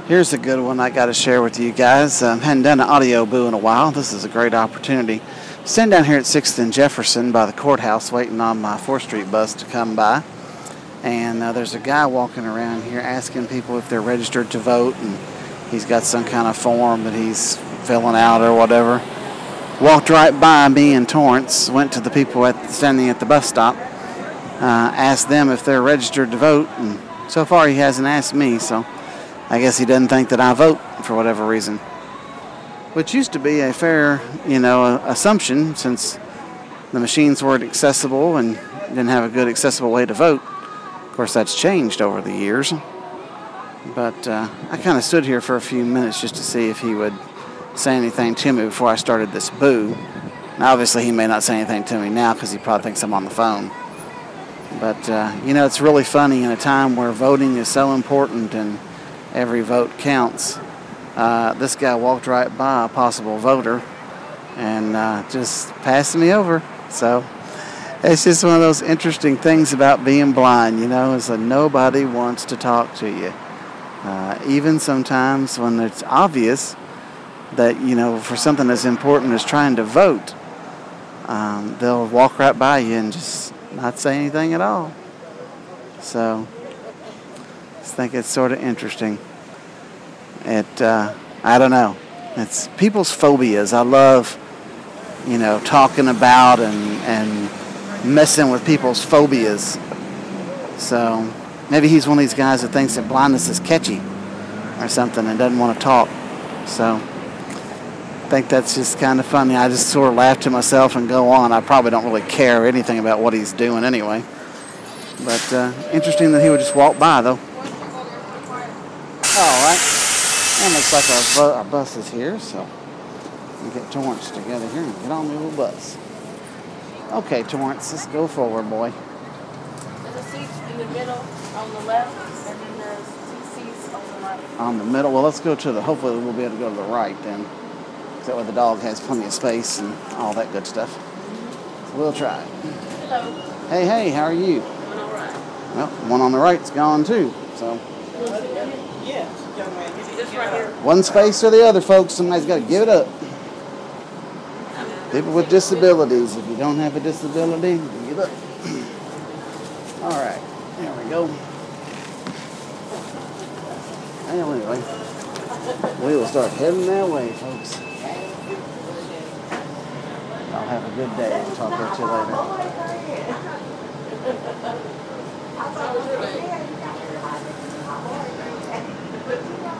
Here's a good one I got to share with you guys. Hadn't done an audio boo in a while. This is a great opportunity. Standing down here at 6th and Jefferson by the courthouse waiting on my 4th Street bus to come by. And there's a guy walking around here asking people if they're registered to vote. And he's got some kind of form that he's filling out or whatever. Walked right by me and Torrance, went to the people standing at the bus stop, asked them if they're registered to vote. And so far he hasn't asked me, so I guess he doesn't think that I vote for whatever reason. Which used to be a fair, assumption since the machines weren't accessible and didn't have a good accessible way to vote. Of course, that's changed over the years. But I kind of stood here for a few minutes just to see if he would say anything to me before I started this boo. Now, obviously, he may not say anything to me now because he probably thinks I'm on the phone. But, it's really funny in a time where voting is so important and every vote counts. This guy walked right by a possible voter and just passed me over. So it's just one of those interesting things about being blind, is that nobody wants to talk to you. Even sometimes when it's obvious that, for something as important as trying to vote, they'll walk right by you and just not say anything at all. So I just think it's sort of interesting. I don't know. It's people's phobias. I love, talking about and messing with people's phobias. So maybe he's one of these guys that thinks that blindness is catchy or something and doesn't want to talk. So I think that's just kind of funny. I just sort of laugh to myself and go on. I probably don't really care anything about what he's doing anyway. But interesting that he would just walk by, though. All right. And looks like our bus is here, so we get Torrance together here and get on the little bus. Okay, Torrance, let's go forward, boy. There's a seat in the middle on the left, and then there's two seats on the right. On the middle? Well, let's go hopefully we'll be able to go to the right then. That way the dog has plenty of space and all that good stuff. So we'll try it. Hello. Hey, how are you? One all right. Well, one on the right's gone too, so. Yeah, young man. Just right here. One space or the other, folks. Somebody's got to give it up. People with disabilities. If you don't have a disability, give it up. All right. There we go. Well, anyway, we will start heading that way, folks. Y'all have a good day. I'll talk to you later.